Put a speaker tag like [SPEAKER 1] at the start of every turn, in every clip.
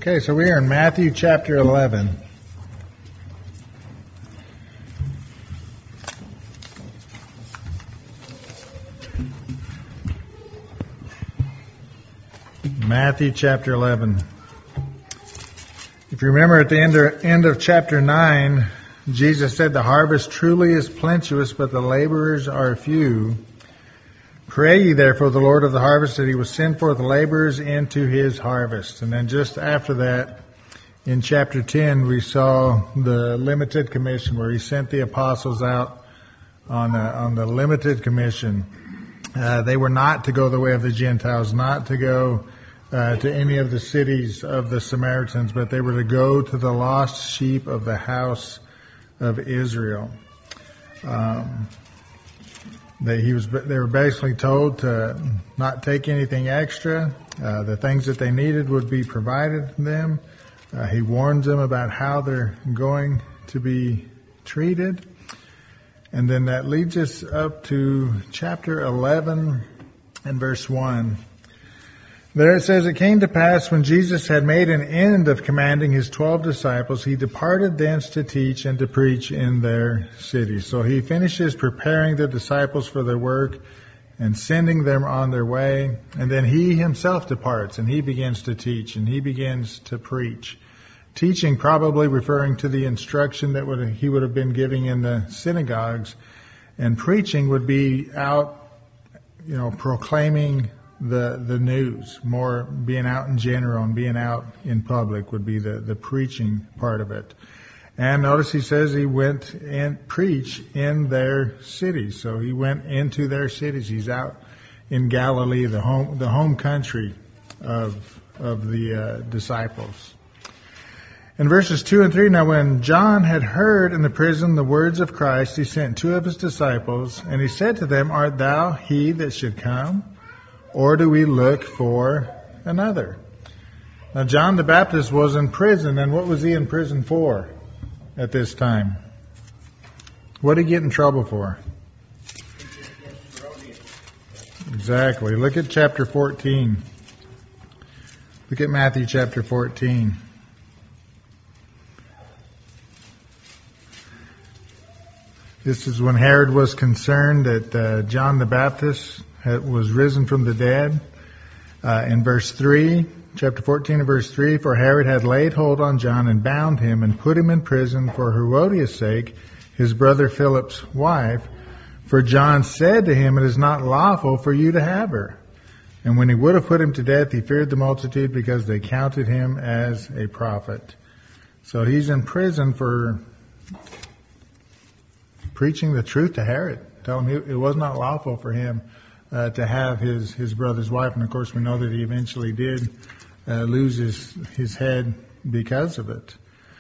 [SPEAKER 1] Okay, so we are in Matthew chapter 11. Matthew chapter 11. If you remember at the end of chapter 9, Jesus said, "The harvest truly is plenteous, but the laborers are few. Pray ye therefore the Lord of the harvest that he will send forth laborers into his harvest." And then just after that, in chapter 10, we saw the limited commission where he sent the apostles out on the limited commission. They were not to go the way of the Gentiles, not to go to any of the cities of the Samaritans, but they were to go to the lost sheep of the house of Israel. They were basically told to not take anything extra. The things that they needed would be provided to them. He warns them about how they're going to be treated. And then that leads us up to chapter 11 and verse 1. There it says, "It came to pass when Jesus had made an end of commanding his 12 disciples, he departed thence to teach and to preach in their cities." So he finishes preparing the disciples for their work and sending them on their way. And then he himself departs and he begins to teach and he begins to preach. Teaching probably referring to the instruction that he would have been giving in the synagogues. And preaching would be out, proclaiming the news, more being out in general and being out in public would be the preaching part of it. And notice he says he went and preached in their cities. So he went into their cities. He's out in Galilee, the home country of the disciples. In verses 2 and 3, "Now when John had heard in the prison the words of Christ, he sent 2 of his disciples, and he said to them, Art thou he that should come? Or do we look for another?" Now, John the Baptist was in prison, and what was he in prison for at this time? What did he get in trouble for? Exactly. Look at chapter 14. Look at Matthew chapter 14. This is when Herod was concerned that John the Baptist was risen from the dead. In verse 3, chapter 14 and verse 3, "For Herod had laid hold on John and bound him and put him in prison for Herodias' sake, his brother Philip's wife. For John said to him, It is not lawful for you to have her. And when he would have put him to death, he feared the multitude because they counted him as a prophet." So he's in prison for preaching the truth to Herod. Tell him it was not lawful for him to have his brother's wife. And of course we know that he eventually did lose his head because of it.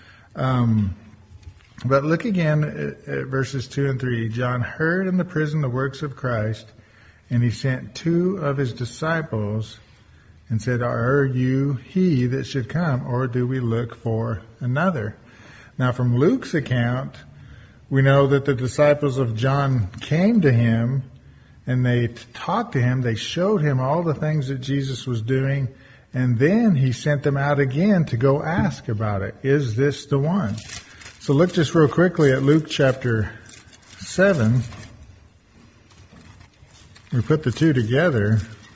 [SPEAKER 1] But look again at verses 2 and 3. "John heard in the prison the works of Christ, and he sent 2 of his disciples and said, Are you he that should come, or do we look for another?" Now from Luke's account, we know that the disciples of John came to him and they talked to him. They showed him all the things that Jesus was doing. And then he sent them out again to go ask about it. Is this the one? So look just real quickly at Luke chapter 7. We put the 2 together.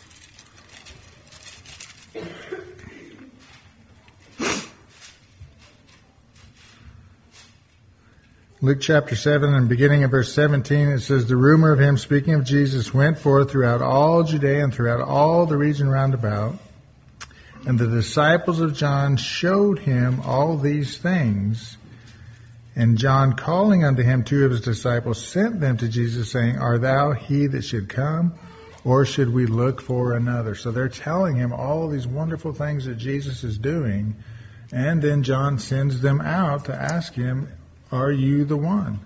[SPEAKER 1] Luke chapter 7 and beginning in verse 17, it says, "The rumor of him, speaking of Jesus, went forth throughout all Judea and throughout all the region round about. And the disciples of John showed him all these things. And John, calling unto him 2 of his disciples, sent them to Jesus, saying, Art thou he that should come, or should we look for another?" So they're telling him all these wonderful things that Jesus is doing. And then John sends them out to ask him, Are you the one?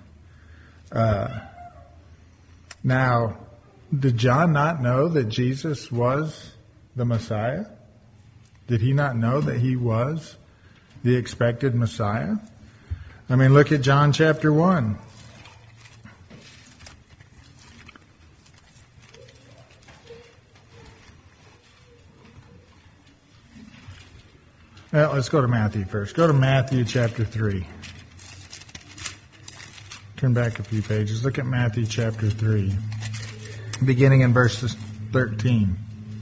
[SPEAKER 1] Now, did John not know that Jesus was the Messiah? Did he not know that he was the expected Messiah? I mean, look at John chapter 1. Well, let's go to Matthew first. Go to Matthew chapter 3. Turn back a few pages. Look at Matthew chapter 3, beginning in verse 13.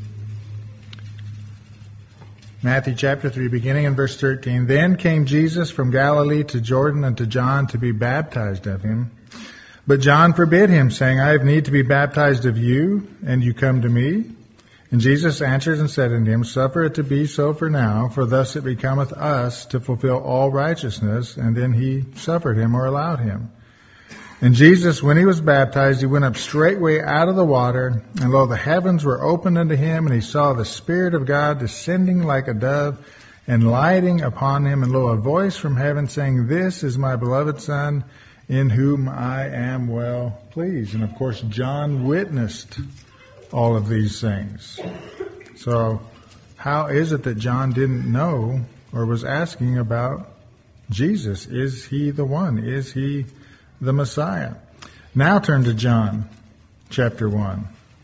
[SPEAKER 1] Matthew chapter 3, beginning in verse 13. Then came Jesus from Galilee to Jordan unto John to be baptized of him. But John forbid him, saying, I have need to be baptized of you, and you come to me? And Jesus answered and said unto him, Suffer it to be so for now, for thus it becometh us to fulfill all righteousness. And then he suffered him, or allowed him. And Jesus, when he was baptized, he went up straightway out of the water, and lo, the heavens were opened unto him, and he saw the Spirit of God descending like a dove, and lighting upon him. And lo, a voice from heaven saying, This is my beloved Son, in whom I am well pleased. And of course, John witnessed all of these things. So how is it that John didn't know or was asking about Jesus? Is he the one? Is he the Messiah? Now turn to John chapter 1.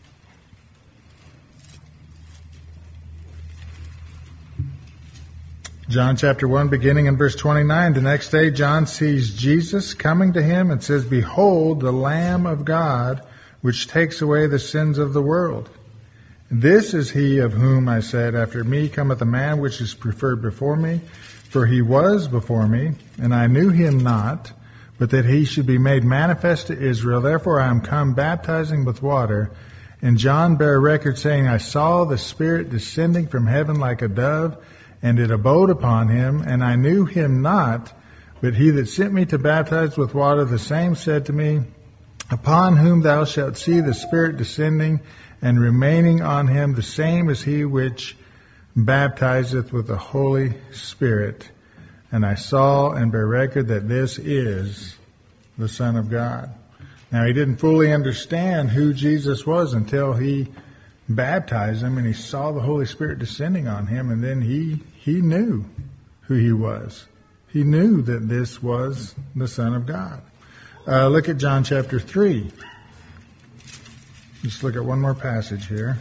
[SPEAKER 1] John chapter 1, beginning in verse 29. The next day John sees Jesus coming to him and says, Behold, the Lamb of God, which takes away the sins of the world. This is he of whom I said, After me cometh a man which is preferred before me, for he was before me, and I knew him not, but that he should be made manifest to Israel. Therefore I am come baptizing with water. And John bare record, saying, I saw the Spirit descending from heaven like a dove, and it abode upon him, and I knew him not, but he that sent me to baptize with water, the same said to me, Upon whom thou shalt see the Spirit descending and remaining on him, the same is he which baptizeth with the Holy Spirit. And I saw and bear record that this is the Son of God. Now, he didn't fully understand who Jesus was until he baptized him and he saw the Holy Spirit descending on him, and then he knew who he was. He knew that this was the Son of God. Look at John chapter 3. Let's look at one more passage here.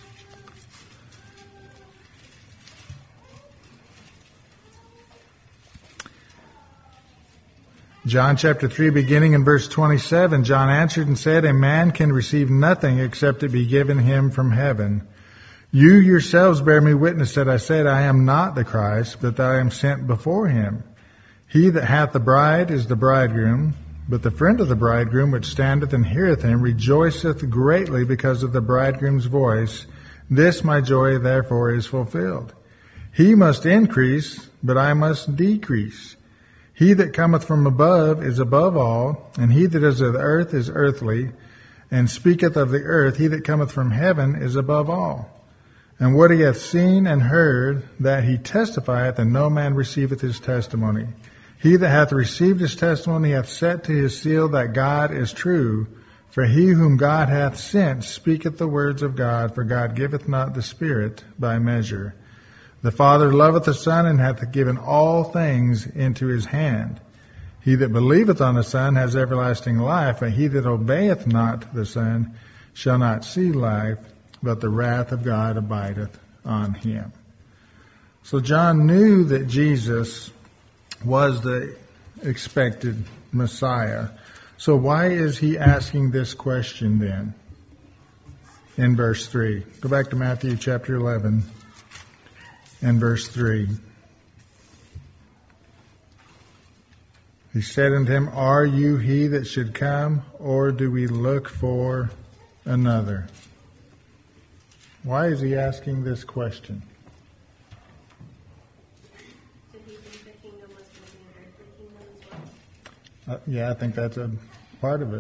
[SPEAKER 1] John chapter 3, beginning in verse 27, John answered and said, A man can receive nothing except it be given him from heaven. You yourselves bear me witness that I said, I am not the Christ, but that I am sent before him. He that hath the bride is the bridegroom, but the friend of the bridegroom, which standeth and heareth him, rejoiceth greatly because of the bridegroom's voice. This my joy therefore is fulfilled. He must increase, but I must decrease. He that cometh from above is above all, and he that is of the earth is earthly, and speaketh of the earth. He that cometh from heaven is above all. And what he hath seen and heard, that he testifieth, and no man receiveth his testimony. He that hath received his testimony hath set to his seal that God is true. For he whom God hath sent speaketh the words of God, for God giveth not the Spirit by measure. The Father loveth the Son, and hath given all things into his hand. He that believeth on the Son has everlasting life, but he that obeyeth not the Son shall not see life, but the wrath of God abideth on him. So John knew that Jesus was the expected Messiah. So why is he asking this question then? In verse 3. Go back to Matthew chapter 11 and verse 3. He said unto him, Are you he that should come, or do we look for another? Why is he asking this question?
[SPEAKER 2] Did he think the kingdom was going to be an earthly kingdom as well?
[SPEAKER 1] Yeah, I think that's a part of it.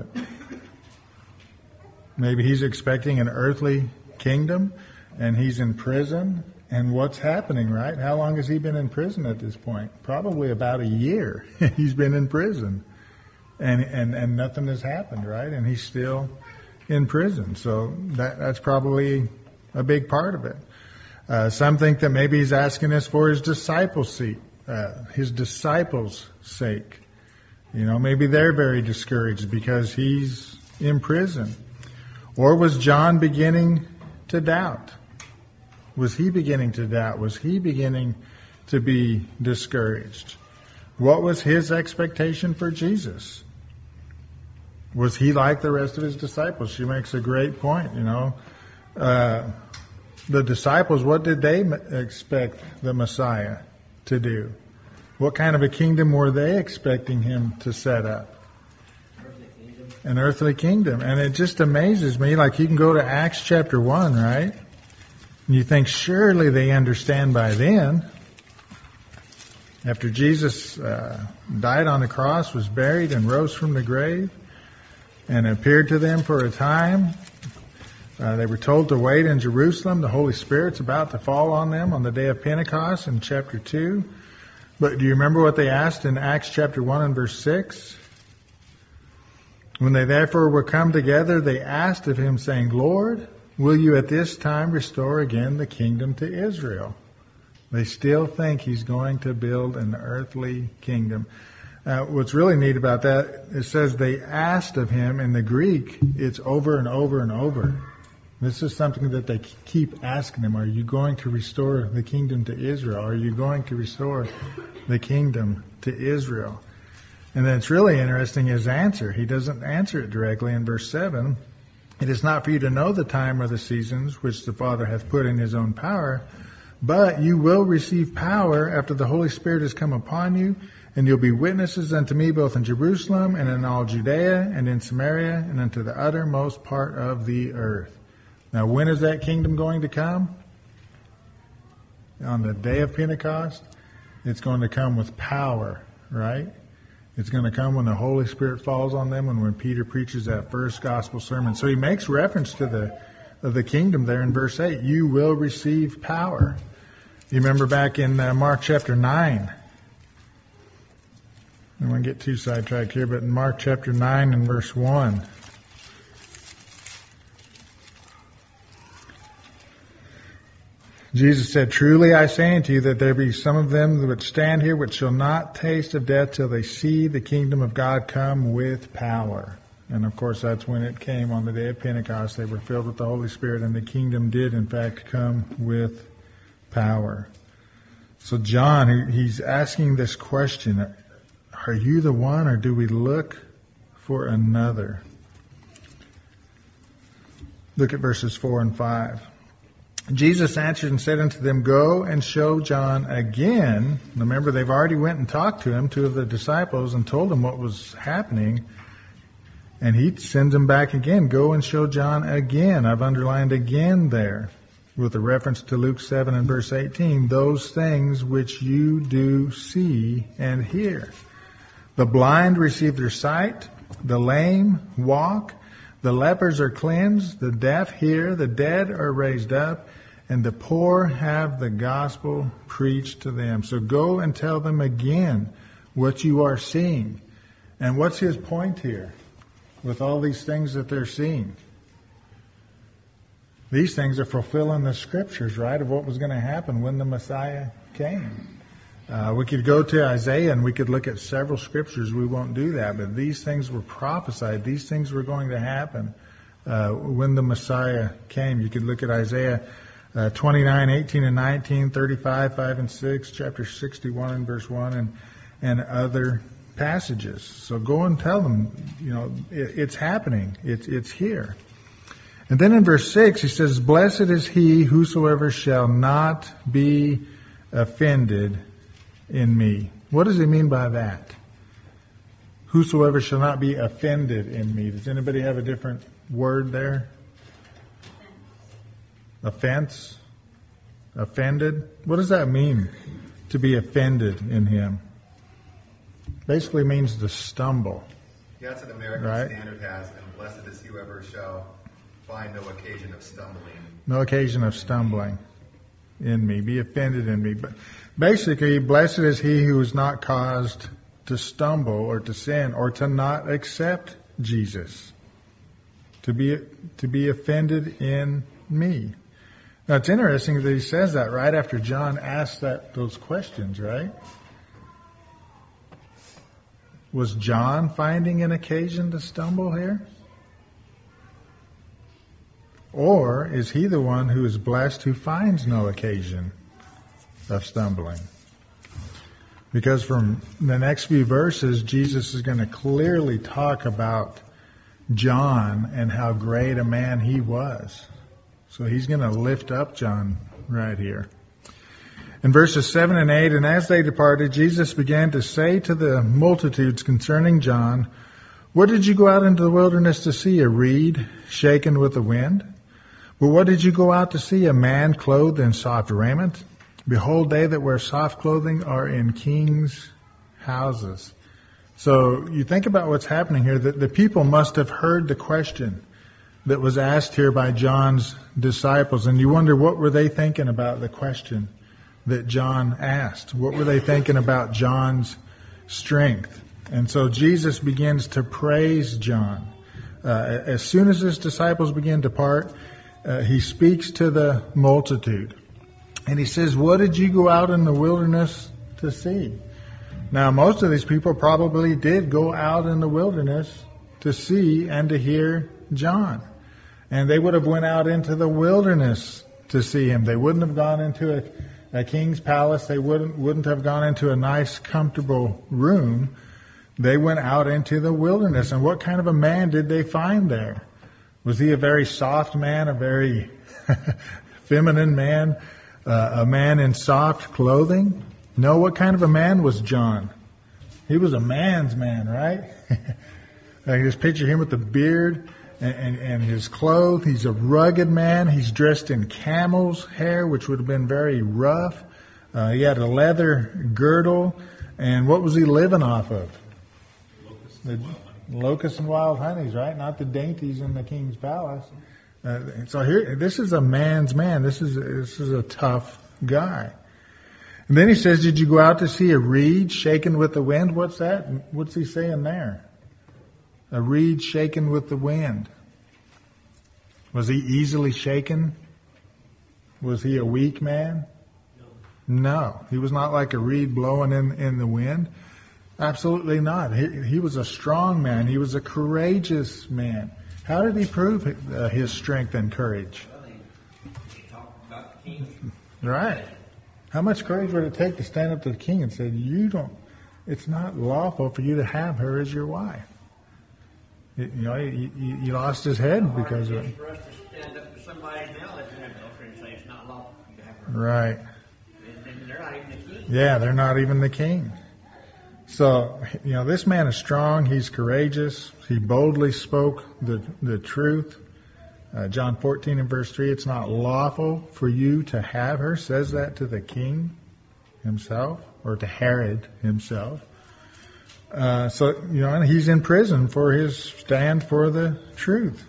[SPEAKER 1] Maybe he's expecting an earthly kingdom, and he's in prison. And what's happening, right? How long has he been in prison at this point? Probably about a year. He's been in prison. And nothing has happened, right? And he's still in prison. So that's probably a big part of it. Some think that maybe he's asking this for his disciples' sake. You know, maybe they're very discouraged because he's in prison. Or was John beginning to doubt? Was he beginning to doubt? Was he beginning to be discouraged. What was his expectation for Jesus? Was he like the rest of his disciples? She makes a great point, the disciples, what did they expect the Messiah to do? What kind of a kingdom were they expecting him to set up? An earthly kingdom. And it just amazes me, like you can go to Acts chapter 1, right? And you think surely they understand by then. After Jesus died on the cross, was buried, and rose from the grave, and appeared to them for a time. They were told to wait in Jerusalem. The Holy Spirit's about to fall on them on the day of Pentecost in chapter 2. But do you remember what they asked in Acts chapter 1 and verse 6? When they therefore were come together, they asked of him, saying, Lord, will you at this time restore again the kingdom to Israel? They still think he's going to build an earthly kingdom. What's really neat about that, it says they asked of him. In the Greek, it's over and over and over. This is something that they keep asking him. Are you going to restore the kingdom to Israel? Are you going to restore the kingdom to Israel? And then it's really interesting, his answer. He doesn't answer it directly in verse 7. It is not for you to know the time or the seasons which the Father hath put in his own power, but you will receive power after the Holy Spirit has come upon you, and you'll be witnesses unto me both in Jerusalem and in all Judea and in Samaria and unto the uttermost part of the earth. Now, when is that kingdom going to come? On the day of Pentecost. It's going to come with power, right? It's going to come when the Holy Spirit falls on them and when Peter preaches that first gospel sermon. So he makes reference to the kingdom there in verse 8. You will receive power. You remember back in Mark chapter 9. I don't want to get too sidetracked here, but in Mark chapter 9 and verse 1. Jesus said, Truly I say unto you that there be some of them which stand here which shall not taste of death till they see the kingdom of God come with power. And of course that's when it came on the day of Pentecost. They were filled with the Holy Spirit, and the kingdom did in fact come with power. So John, he's asking this question, are you the one, or do we look for another? Look at verses 4 and 5. Jesus answered and said unto them, Go and show John again. Remember, they've already went and talked to him, two of the disciples, and told him what was happening. And he sends them back again. Go and show John again. I've underlined again there with a reference to Luke 7 and verse 18. Those things which you do see and hear. The blind receive their sight. The lame walk. The lepers are cleansed. The deaf hear. The dead are raised up. And the poor have the gospel preached to them. So go and tell them again what you are seeing. And what's his point here with all these things that they're seeing? These things are fulfilling the scriptures, right, of what was going to happen when the Messiah came. We could go to Isaiah and we could look at several scriptures. We won't do that. But these things were prophesied. These things were going to happen when the Messiah came. You could look at Isaiah 29, 18 and 19, 35, 5 and 6, chapter 61 and verse 1, and other passages. So go and tell them, it's happening. It's here. And then in verse 6, he says, Blessed is he whosoever shall not be offended in me. What does he mean by that? Whosoever shall not be offended in me. Does anybody have a different word there? Offense? Offended? What does that mean, to be offended in him? Basically means to stumble.
[SPEAKER 3] Yeah, that's an American
[SPEAKER 1] right?
[SPEAKER 3] Standard has, and blessed is whoever shall find no occasion of stumbling.
[SPEAKER 1] No occasion of stumbling in me. Be offended in me. But basically, blessed is he who is not caused to stumble or to sin or to not accept Jesus. To be offended in me. Now, it's interesting that he says that right after John asked those questions, right? Was John finding an occasion to stumble here? Or is he the one who is blessed who finds no occasion of stumbling? Because from the next few verses, Jesus is going to clearly talk about John and how great a man he was. So he's going to lift up John right here. In verses 7 and 8, and as they departed, Jesus began to say to the multitudes concerning John, "What did you go out into the wilderness to see? A reed shaken with the wind? But what did you go out to see? A man clothed in soft raiment? Behold, they that wear soft clothing are in kings' houses." So you think about what's happening here. That the people must have heard the question that was asked here by John's disciples. And you wonder, what were they thinking about the question that John asked? What were they thinking about John's strength? And so Jesus begins to praise John. As soon as his disciples begin to part, he speaks to the multitude. And he says, "What did you go out in the wilderness to see?" Now, most of these people probably did go out in the wilderness to see and to hear John. And they would have went out into the wilderness to see him. They wouldn't have gone into a king's palace. They wouldn't have gone into a nice, comfortable room. They went out into the wilderness. And what kind of a man did they find there? Was he a very soft man, a very feminine man, a man in soft clothing? No, what kind of a man was John? He was a man's man, right? I just picture him with the beard and his clothes. He's a rugged man. He's dressed in camel's hair, which would have been very rough. He had a leather girdle. And what was he living off of? Locusts and wild honeys, right? Not the dainties in the king's palace. So here, this is a man's man. This is a tough guy. And then he says, "Did you go out to see a reed shaken with the wind?" What's that? What's he saying there? A reed shaken with the wind. Was he easily shaken? Was he a weak man? No. He was not like a reed blowing in the wind. Absolutely not. He was a strong man. He was a courageous man. How did he prove his strength and courage?
[SPEAKER 4] Well, he talked about the king.
[SPEAKER 1] Right. How much courage would it take to stand up to the king and say, it's not lawful for you to have her as your wife? He lost his head because of it.
[SPEAKER 4] For us to stand up to somebody now that's in adultery and say it's not lawful for you to have her.
[SPEAKER 1] Right.
[SPEAKER 4] And they're not even the king.
[SPEAKER 1] Yeah, they're not even the king. So, this man is strong. He's courageous. He boldly spoke the truth. John 14 and verse 3, it's not lawful for you to have her, says that to the king himself, or to Herod himself. And he's in prison for his stand for the truth.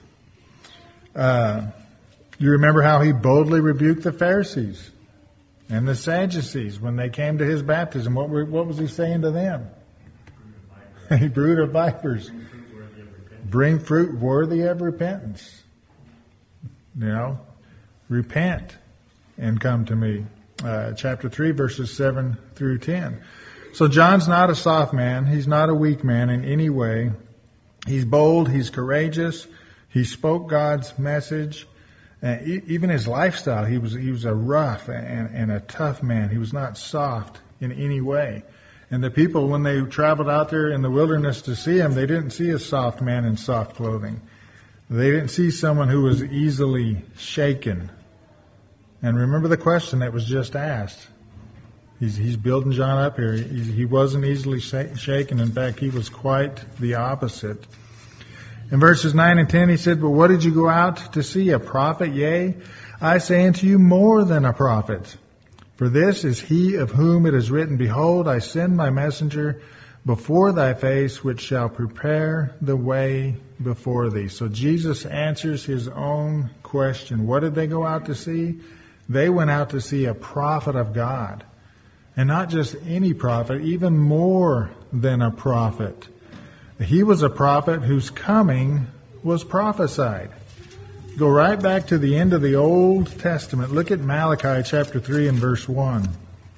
[SPEAKER 1] You remember how he boldly rebuked the Pharisees and the Sadducees when they came to his baptism. What was he saying to them? He brood of vipers. Bring fruit worthy of repentance. Repent and come to me. Chapter 3, verses 7 through 10. So John's not a soft man. He's not a weak man in any way. He's bold. He's courageous. He spoke God's message. Even his lifestyle, he was a rough and a tough man. He was not soft in any way. And the people, when they traveled out there in the wilderness to see him, they didn't see a soft man in soft clothing. They didn't see someone who was easily shaken. And remember the question that was just asked. He's building John up here. He wasn't easily shaken. In fact, he was quite the opposite. In verses 9 and 10, he said, "But what did you go out to see? A prophet? Yea, I say unto you, more than a prophet. For this is he of whom it is written, Behold, I send my messenger before thy face, which shall prepare the way before thee." So Jesus answers his own question. What did they go out to see? They went out to see a prophet of God. And not just any prophet, even more than a prophet. He was a prophet whose coming was prophesied. Go right back to the end of the Old Testament. Look at Malachi chapter 3 and verse 1.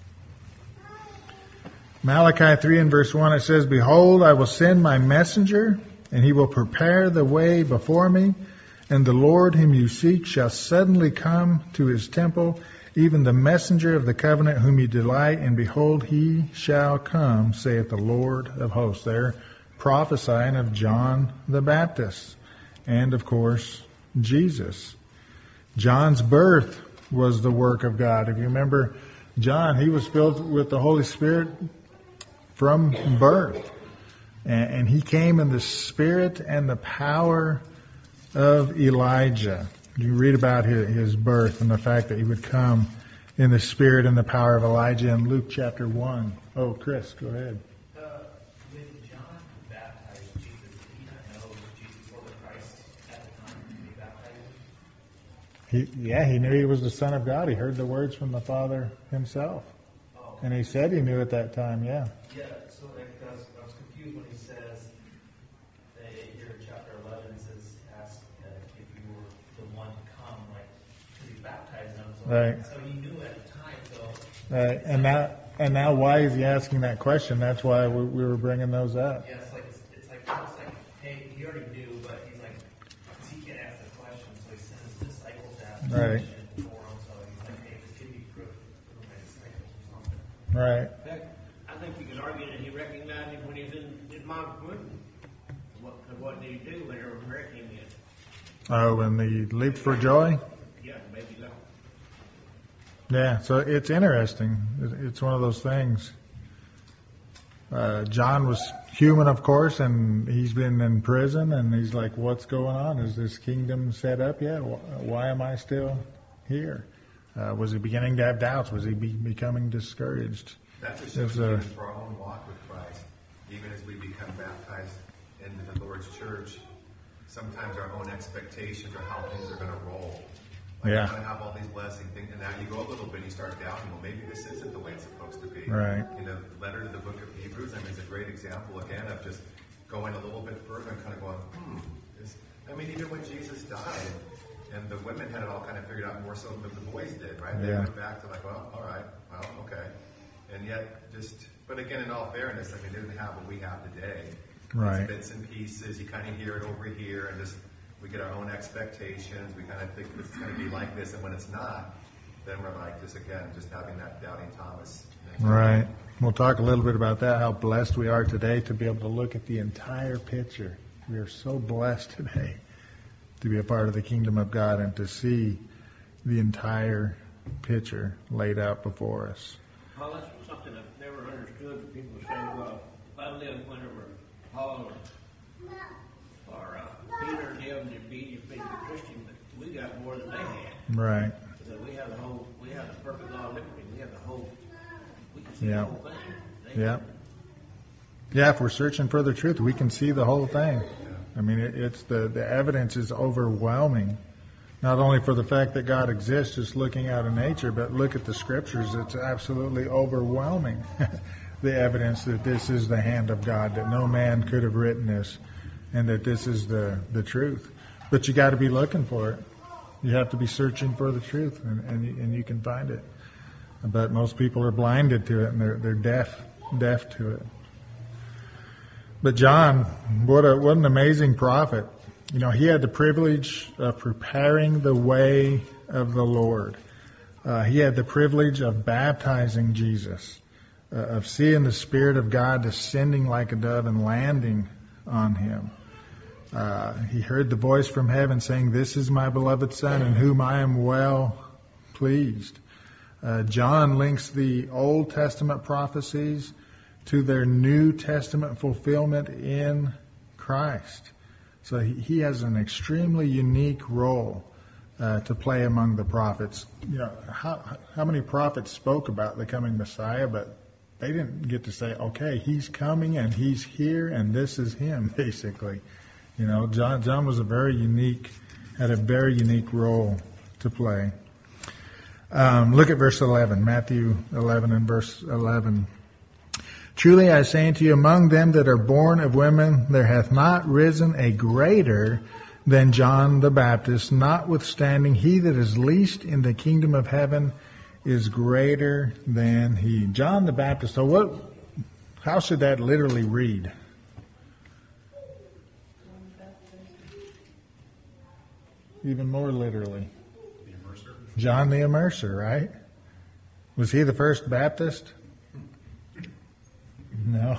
[SPEAKER 1] Malachi 3 and verse 1, it says, "Behold, I will send my messenger, and he will prepare the way before me. And the Lord whom you seek shall suddenly come to his temple, even the messenger of the covenant whom you delight, and behold, he shall come, saith the Lord of hosts. They're prophesying of John the Baptist and, of course, Jesus. John's birth was the work of God. If you remember John, he was filled with the Holy Spirit from birth. And he came in the spirit and the power of Elijah. You read about his birth and the fact that he would come in the spirit and the power of Elijah in Luke chapter 1. Oh, Chris, go ahead.
[SPEAKER 5] When John baptized Jesus, did he not know Jesus was the Christ at the time when he baptized him?
[SPEAKER 1] He knew he was the Son of God. He heard the words from the Father himself.
[SPEAKER 5] Oh.
[SPEAKER 1] And he said he knew at that time, yeah.
[SPEAKER 5] Yeah, so I was confused when he says, here in chapter 11, it says, ask if you were the one to come, like, because he baptized them. So,
[SPEAKER 1] Right.
[SPEAKER 5] So he knew at the time, so.
[SPEAKER 1] Right. And now why is he asking that question? That's why we were bringing those up.
[SPEAKER 5] Yeah, it's like, almost like, hey, he already knew, but he's like, because he can't ask the question, so he sends his disciples to ask the
[SPEAKER 1] Right.
[SPEAKER 5] question for him, so he's like, hey, just give me proof of my disciples or something.
[SPEAKER 1] Right.
[SPEAKER 4] In fact, I think you could argue that he recognized him when he was in his mom's womb. What did he do when he was him in?
[SPEAKER 1] Oh, when he leaped for joy?
[SPEAKER 4] Yeah, maybe so.
[SPEAKER 1] Yeah, so it's interesting. It's one of those things. John was human, of course, and he's been in prison, and he's like, what's going on? Is this kingdom set up yet? Why am I still here? Was he beginning to have doubts? Was he becoming discouraged?
[SPEAKER 3] That's a show for our own walk with Christ. Even as we become baptized into the Lord's church, sometimes our own expectations are how things are going to roll. Like,
[SPEAKER 1] Yeah.
[SPEAKER 3] I'm going to have all these blessings, and now you go a little bit, you start doubting, well, maybe this isn't the way it's supposed to be.
[SPEAKER 1] Right.
[SPEAKER 3] You know, the letter to the book of Hebrews, I mean, it's a great example, again, of just going a little bit further and kind of going, even when Jesus died, and the women had it all kind of figured out more so than the boys did, right? They
[SPEAKER 1] Yeah.
[SPEAKER 3] went back to like, well, all right, well, okay. And yet, but again, in all fairness, I mean, they didn't have what we have today.
[SPEAKER 1] Right.
[SPEAKER 3] It's bits and pieces. You kind of hear it over here, and just we get our own expectations. We kind of think it's going to be like this, and when it's not, then we're like, just having that doubting Thomas.
[SPEAKER 1] Right. We'll talk a little bit about that, how blessed we are today to be able to look at the entire picture. We are so blessed today to be a part of the kingdom of God and to see the entire picture laid out before us.
[SPEAKER 4] Well, that's something I've never understood. People say, well, if I lived whenever Paul or Peter and them to be a Christian, but we got more than they had.
[SPEAKER 1] Right.
[SPEAKER 4] So we have the perfect law of liberty. We have the whole, we can see
[SPEAKER 1] Yeah.
[SPEAKER 4] the whole thing.
[SPEAKER 1] Yeah. Yeah, if we're searching for the truth, we can see the whole thing. I mean, it's the evidence is overwhelming. Not only for the fact that God exists, just looking out of nature, but look at the scriptures. It's absolutely overwhelming. The evidence that this is the hand of God, that no man could have written this, and that this is the truth. But you got to be looking for it. You have to be searching for the truth, and you can find it. But most people are blinded to it, and they're deaf to it. But John, what an amazing prophet. You know, he had the privilege of preparing the way of the Lord. He had the privilege of baptizing Jesus, of seeing the Spirit of God descending like a dove and landing on him. He heard the voice from heaven saying, "This is my beloved Son, in whom I am well pleased." John links the Old Testament prophecies to their New Testament fulfillment in Christ. So he has an extremely unique role to play among the prophets. You know, how many prophets spoke about the coming Messiah, but they didn't get to say, okay, he's coming and he's here and this is him, basically. You know, John was had a very unique role to play. Look at verse 11, Matthew 11 and verse 11. "Truly I say unto you, among them that are born of women, there hath not risen a greater than John the Baptist. Notwithstanding, he that is least in the kingdom of heaven is greater than he." John the Baptist. So how should that literally read? Even more literally. John the Immerser, right? Was he the first Baptist? No.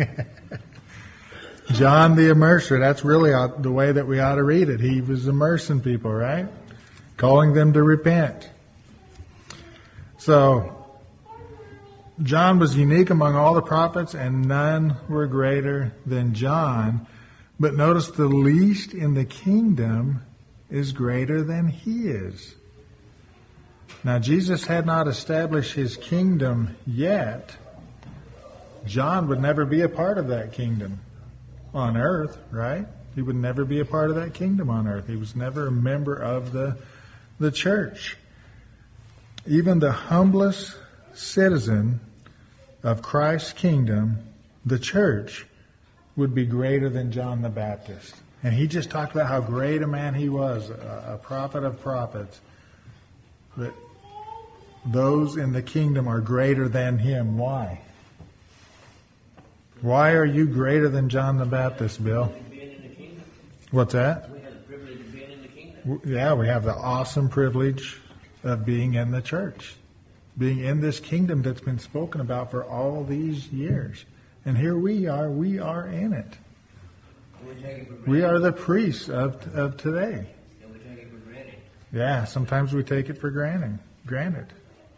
[SPEAKER 1] John the Immerser, that's really the way that we ought to read it. He was immersing people, right? Calling them to repent. So, John was unique among all the prophets, and none were greater than John. But notice the least in the kingdom is greater than he is. Now, Jesus had not established his kingdom yet. John would never be a part of that kingdom on earth, right? He would never be a part of that kingdom on earth. He was never a member of the church. Even the humblest citizen of Christ's kingdom, the church, would be greater than John the Baptist. And he just talked about how great a man he was, a prophet of prophets. But those in the kingdom are greater than him. Why? Why are you greater than John the Baptist, Bill?
[SPEAKER 4] Being in the kingdom.
[SPEAKER 1] What's that?
[SPEAKER 4] We have the privilege of being in the kingdom.
[SPEAKER 1] Yeah, we have the awesome privilege of being in the church, being in this kingdom that's been spoken about for all these years. And here we are in it.
[SPEAKER 4] We take it for granted.
[SPEAKER 1] We are the priests of today.
[SPEAKER 4] And we take it for granted.
[SPEAKER 1] Yeah, sometimes we take it for granted.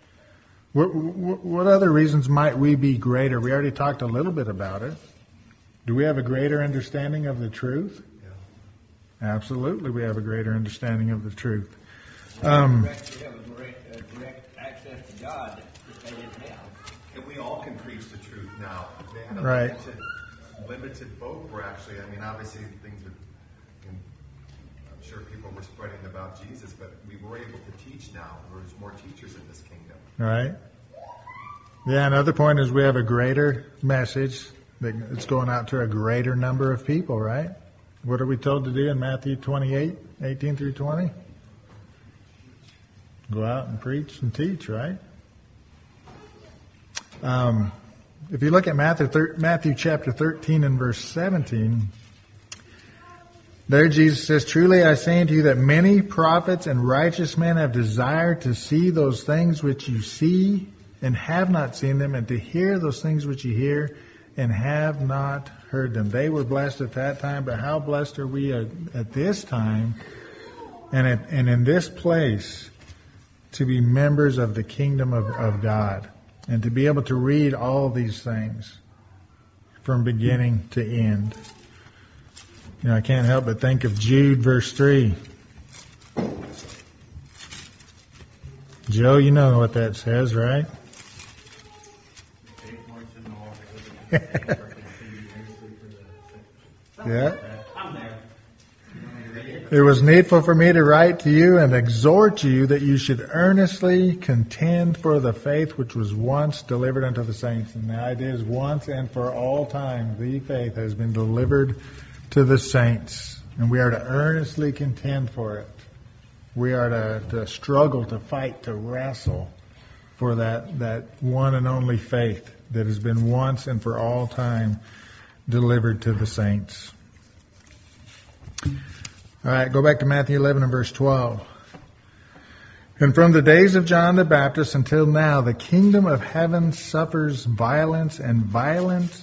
[SPEAKER 1] What other reasons might we be greater? We already talked a little bit about it. Do we have a greater understanding of the truth?
[SPEAKER 3] Yeah.
[SPEAKER 1] Absolutely, we have a greater understanding of the truth.
[SPEAKER 4] We have a direct access to God that they didn't have.
[SPEAKER 3] And we all can preach the truth now. They had a
[SPEAKER 1] Right.
[SPEAKER 3] limited boat where actually, I mean, obviously things are, I'm sure people were spreading about Jesus, but we were able to teach now. There's more teachers in this kingdom.
[SPEAKER 1] Right? Yeah, another point is we have a greater message that's going out to a greater number of people, right? What are we told to do in Matthew 28, 18 through 20? Go out and preach and teach, right? If you look at Matthew chapter 13 and verse 17, there Jesus says, "Truly I say unto you that many prophets and righteous men have desired to see those things which you see and have not seen them, and to hear those things which you hear and have not heard them." They were blessed at that time, but how blessed are we at this time and in this place to be members of the kingdom of God and to be able to read all these things from beginning to end. You know, I can't help but think of Jude verse 3. Joe, you know what that says, right? Yeah.
[SPEAKER 5] I'm there.
[SPEAKER 1] It was needful for me to write to you and exhort you that you should earnestly contend for the faith which was once delivered unto the saints. And the idea is once and for all time, the faith has been delivered to the saints. And we are to earnestly contend for it. We are to struggle, to fight, to wrestle for that one and only faith that has been once and for all time delivered to the saints. All right, go back to Matthew 11 and verse 12. "And from the days of John the Baptist until now, the kingdom of heaven suffers violence, and violent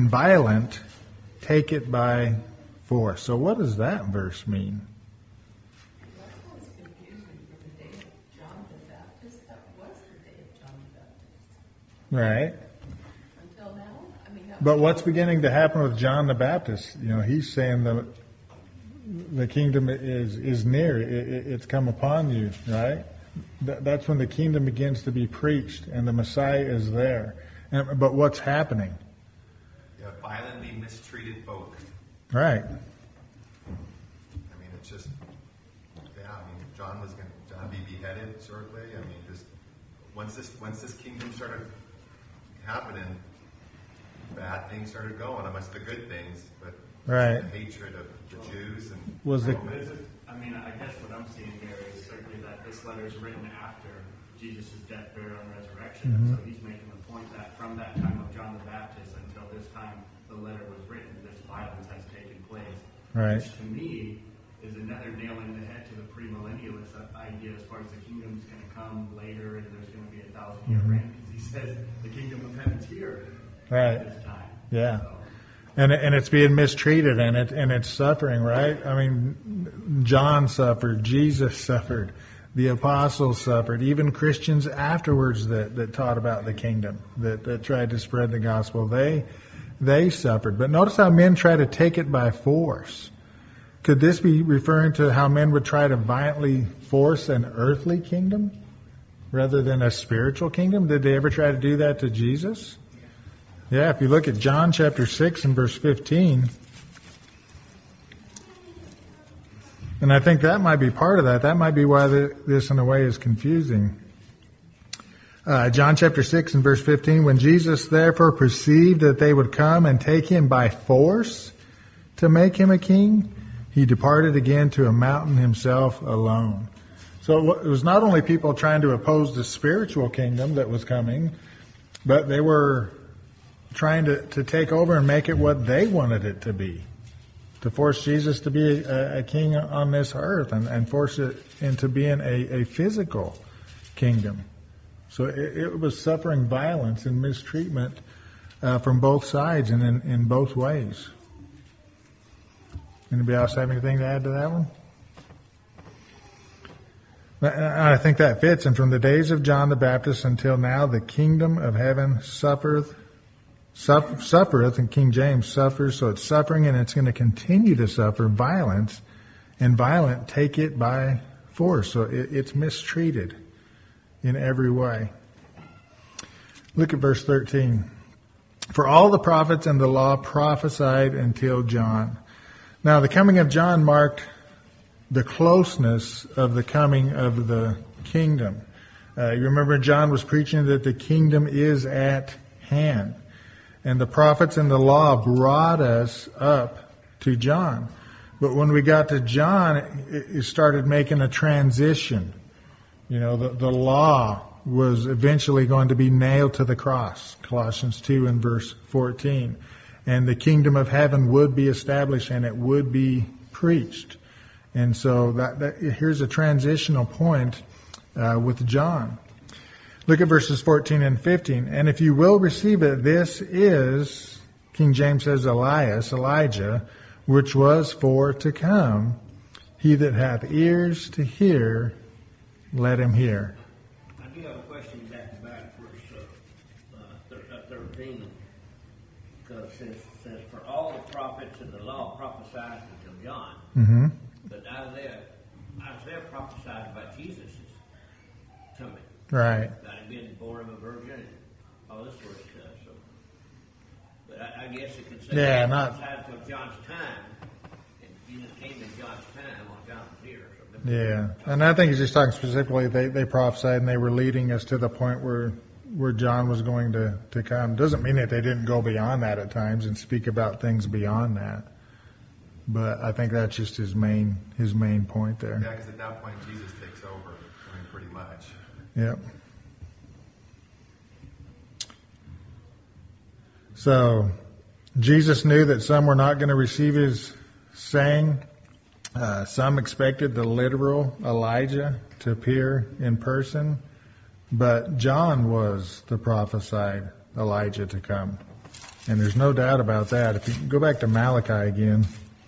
[SPEAKER 1] take it by force." So what does that verse mean?
[SPEAKER 6] That was confusing for the day of John the Baptist. That was the day of John the Baptist.
[SPEAKER 1] Right.
[SPEAKER 6] Until now? I mean,
[SPEAKER 1] But what's beginning to happen with John the Baptist? You know, he's saying the kingdom is near. It's come upon you, right? That's when the kingdom begins to be preached and the Messiah is there. But what's happening?
[SPEAKER 3] Yeah, violently mistreated folk.
[SPEAKER 1] Right.
[SPEAKER 3] I mean, it's just, yeah, I mean, John be beheaded shortly. I mean, just once this kingdom started happening, bad things started going. I must the good things, but
[SPEAKER 1] Right.
[SPEAKER 3] the hatred of the Jews and
[SPEAKER 1] Was the
[SPEAKER 7] I mean, I guess what I'm seeing here is certainly that this letter is written after Jesus' death, burial, and resurrection.
[SPEAKER 1] Mm-hmm.
[SPEAKER 7] So he's making the point that from that time of John the Baptist until this time the letter was written, this violence has taken place.
[SPEAKER 1] Right.
[SPEAKER 7] Which to me is another nail in the head to the premillennialist idea as far as the kingdom's going to come later and there's going to be a 1,000-year reign, because he says the kingdom of heaven's here
[SPEAKER 1] Right.
[SPEAKER 7] at this time.
[SPEAKER 1] Yeah.
[SPEAKER 7] So,
[SPEAKER 1] And it's being mistreated, and it's suffering, right? I mean, John suffered, Jesus suffered, the apostles suffered, even Christians afterwards that taught about the kingdom, that tried to spread the gospel, they suffered. But notice how men try to take it by force. Could this be referring to how men would try to violently force an earthly kingdom rather than a spiritual kingdom? Did they ever try to do that to Jesus? Yeah, if you look at John chapter 6 and verse 15, and I think that might be part of that. That might be why this in a way is confusing. John chapter 6 and verse 15, when Jesus therefore perceived that they would come and take him by force to make him a king, he departed again to a mountain himself alone. So it was not only people trying to oppose the spiritual kingdom that was coming, but they were trying to take over and make it what they wanted it to be, to force Jesus to be a king on this earth and force it into being a physical kingdom. So it was suffering violence and mistreatment from both sides and in both ways. Anybody else have anything to add to that one? I think that fits. And from the days of John the Baptist until now, the kingdom of heaven suffereth, and King James suffers, so it's suffering, and it's going to continue to suffer violence, and violent take it by force. So it's mistreated in every way. Look at verse 13. For all the prophets and the law prophesied until John. Now the coming of John marked the closeness of the coming of the kingdom. You remember John was preaching that the kingdom is at hand. And the prophets and the law brought us up to John. But when we got to John, it started making a transition. You know, the law was eventually going to be nailed to the cross, Colossians 2 and verse 14. And the kingdom of heaven would be established and it would be preached. And so here's a transitional point with John. Look at verses 14 and 15. And if you will receive it, this is, King James says Elijah, which was for to come. He that hath ears to hear, let him hear.
[SPEAKER 4] I do have a question back to back verse 13. Because it says, for all the prophets and the law prophesied until John.
[SPEAKER 1] Mm-hmm.
[SPEAKER 4] But Isaiah prophesied about Jesus' coming.
[SPEAKER 1] Right.
[SPEAKER 4] About him being born of a virgin and all this sort of stuff. So, but I guess it could say prophesied until John's time. And Jesus came in John's time while John was here. So
[SPEAKER 1] Yeah. And I think he's just talking specifically, they prophesied and they were leading us to the point where John was going to come. Doesn't mean that they didn't go beyond that at times and speak about things beyond that. But I think that's just his main point there.
[SPEAKER 3] Yeah, because at that point Jesus takes over. I mean, pretty much.
[SPEAKER 1] Yep. So Jesus knew that some were not going to receive his saying. Some expected the literal Elijah to appear in person. But John was the prophesied Elijah to come. And there's no doubt about that. If you go back to Malachi again,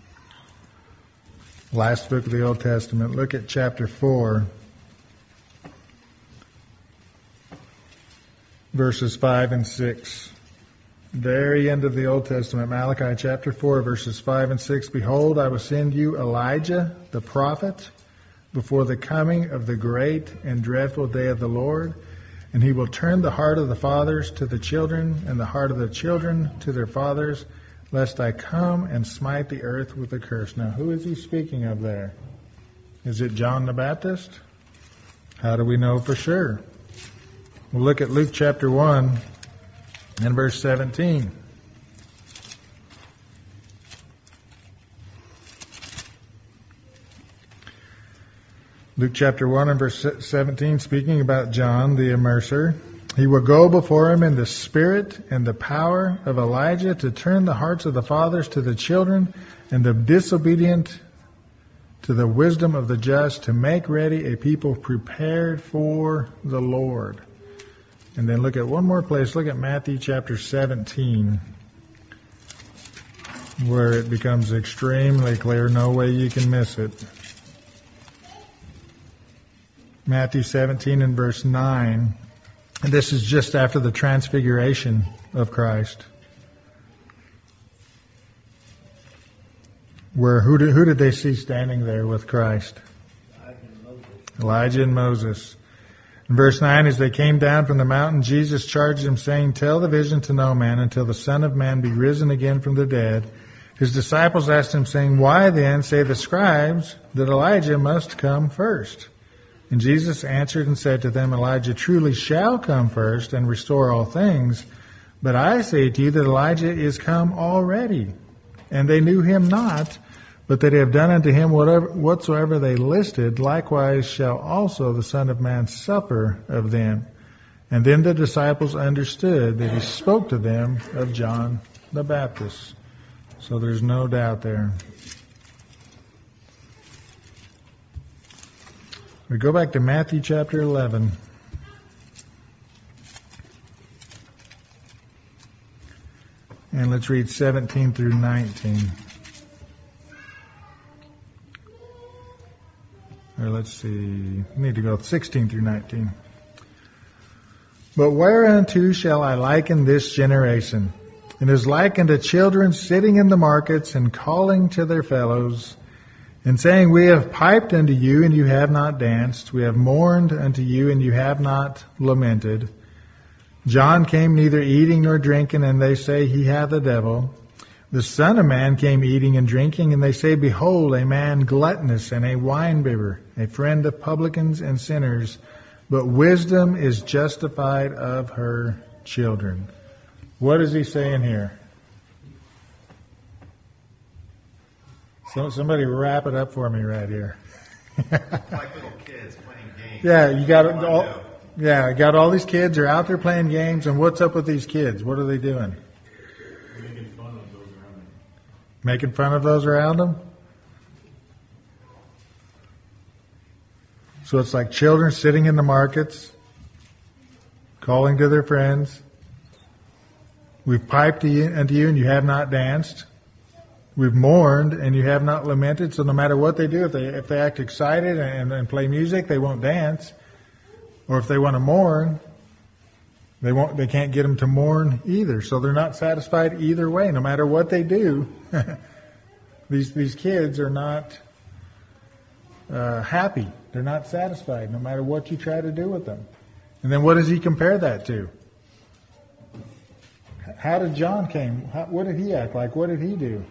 [SPEAKER 1] last book of the Old Testament, look at chapter 4, verses 5 and 6. Very end of the Old Testament, Malachi chapter 4, verses 5 and 6. Behold, I will send you Elijah, the prophet, before the coming of the great and dreadful day of the Lord. And he will turn the heart of the fathers to the children, and the heart of the children to their fathers, lest I come and smite the earth with a curse. Now, who is he speaking of there? Is it John the Baptist? How do we know for sure? We'll look at Luke chapter 1 and verse 17. Luke chapter 1 and verse 17, speaking about John the Immerser. He will go before him in the spirit and the power of Elijah to turn the hearts of the fathers to the children and the disobedient to the wisdom of the just, to make ready a people prepared for the Lord. And then look at one more place. Look at Matthew chapter 17, where it becomes extremely clear. No way you can miss it. Matthew 17 and verse 9. And this is just after the transfiguration of Christ. Where who did they see standing there with Christ? Elijah and Moses. In verse 9, as they came down from the mountain, Jesus charged them, saying, "Tell the vision to no man until the Son of Man be risen again from the dead." His disciples asked him, saying, "Why then say the scribes that Elijah must come first?" And Jesus answered and said to them, "Elijah truly shall come first and restore all things. But I say to you that Elijah is come already. And they knew him not, but that they have done unto him whatsoever they listed, likewise shall also the Son of Man suffer of them." And then the disciples understood that he spoke to them of John the Baptist. So there's no doubt there. We go back to Matthew chapter 11. And let's read 17 through 19. Or let's see. We need to go 16 through 19. "But whereunto shall I liken this generation? It is like unto children sitting in the markets and calling to their fellows, and saying, We have piped unto you, and you have not danced. We have mourned unto you, and you have not lamented. John came neither eating nor drinking, and they say, He hath a devil. The Son of Man came eating and drinking, and they say, Behold, a man gluttonous and a winebibber, a friend of publicans and sinners. But wisdom is justified of her children." What is he saying here? So somebody wrap it up for me right here.
[SPEAKER 3] Like little kids playing games.
[SPEAKER 1] Yeah, you got all these kids are out there playing games, and what's up with these kids? What are they doing?
[SPEAKER 7] Making fun of those around them.
[SPEAKER 1] Making fun of those around them? So it's like children sitting in the markets, calling to their friends. We've piped unto you, and you have not danced. We've mourned, and you have not lamented. So no matter what they do, if they act excited and play music, they won't dance. Or if they want to mourn, they can't get them to mourn either. So they're not satisfied either way. No matter what they do, these kids are not happy. They're not satisfied, no matter what you try to do with them. And then what does he compare that to? How did John came? What did he act like? What did he do?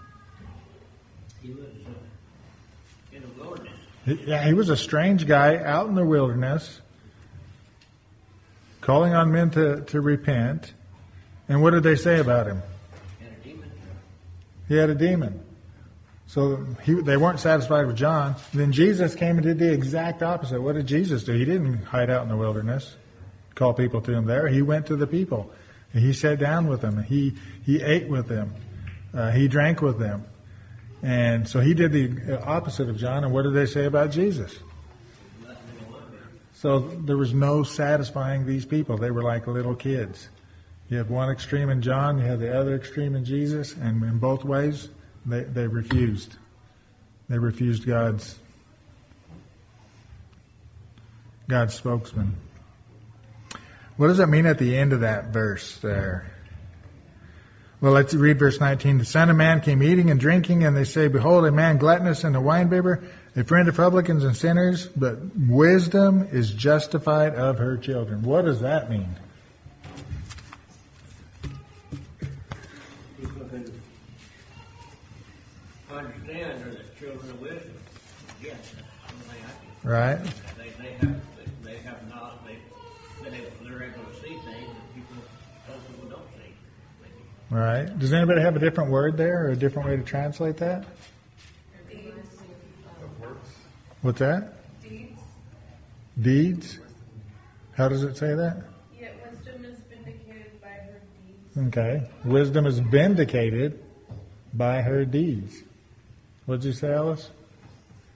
[SPEAKER 4] He was in the wilderness.
[SPEAKER 1] He was a strange guy out in the wilderness, calling on men to repent. And what did they say about him?
[SPEAKER 4] And a demon.
[SPEAKER 1] He had a demon. So they weren't satisfied with John. Then Jesus came and did the exact opposite. What did Jesus do? He didn't hide out in the wilderness, call people to him there. He went to the people. And he sat down with them. He ate with them. He drank with them. And so he did the opposite of John. And what did they say about Jesus? So there was no satisfying these people. They were like little kids. You had one extreme in John, you had the other extreme in Jesus, and in both ways, they refused. They refused God's spokesman. What does that mean at the end of that verse there? Well, let's read verse 19. "The Son of Man came eating and drinking, and they say, Behold, a man gluttonous and a winebibber, a friend of publicans and sinners, but wisdom is justified of her children." What does that mean?
[SPEAKER 4] People who understand are the children of wisdom. Yes, that's something I can.
[SPEAKER 1] Right?
[SPEAKER 4] They have not. They're able to see things that most people don't see.
[SPEAKER 1] Right. Does anybody have a different word there or a different way to translate that? What's that?
[SPEAKER 6] Deeds.
[SPEAKER 1] Deeds? How does it say that?
[SPEAKER 6] Yet wisdom is vindicated by her deeds.
[SPEAKER 1] Okay. Wisdom is vindicated by her deeds. What did you say, Alice?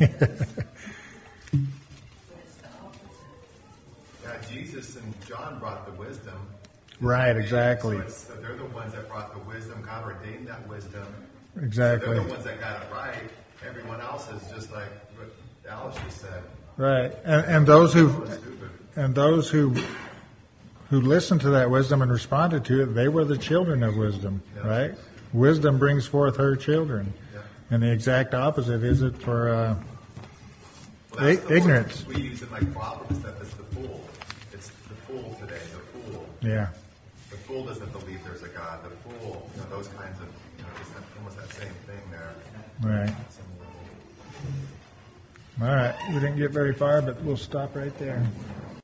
[SPEAKER 6] it's the opposite.
[SPEAKER 3] Yeah, Jesus and John brought the wisdom.
[SPEAKER 1] Right, exactly.
[SPEAKER 3] So they're the ones that brought the wisdom. God ordained that wisdom.
[SPEAKER 1] Exactly.
[SPEAKER 3] So they're the ones that got it right. Everyone else is just like what Alice just said.
[SPEAKER 1] Right. And those who
[SPEAKER 3] Stupid.
[SPEAKER 1] and those who listened to that wisdom and responded to it, they were the children of wisdom,
[SPEAKER 3] Yeah.
[SPEAKER 1] right? Wisdom brings forth her children.
[SPEAKER 3] Yeah.
[SPEAKER 1] And the exact opposite is it for
[SPEAKER 3] Well, that's the
[SPEAKER 1] ignorance.
[SPEAKER 3] word we use in like Proverbs stuff. It's the fool. It's the fool today. The fool.
[SPEAKER 1] Yeah.
[SPEAKER 3] The fool doesn't believe there's a God. The fool, those kinds of, just almost that same thing there.
[SPEAKER 1] Right. All right. We didn't get very far, but we'll stop right there.